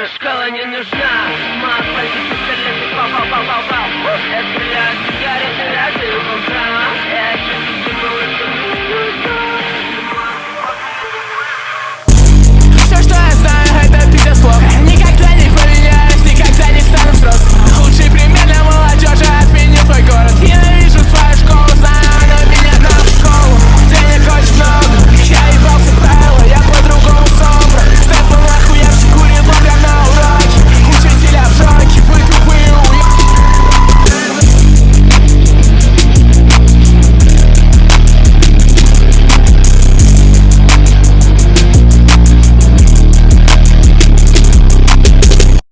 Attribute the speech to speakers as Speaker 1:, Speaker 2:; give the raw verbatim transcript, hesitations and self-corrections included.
Speaker 1: Школа не нужна, мат, пальцы, пистолеты, пау-пау-пау-пау-пау. Я стреляю, сигареты, радио, контроль.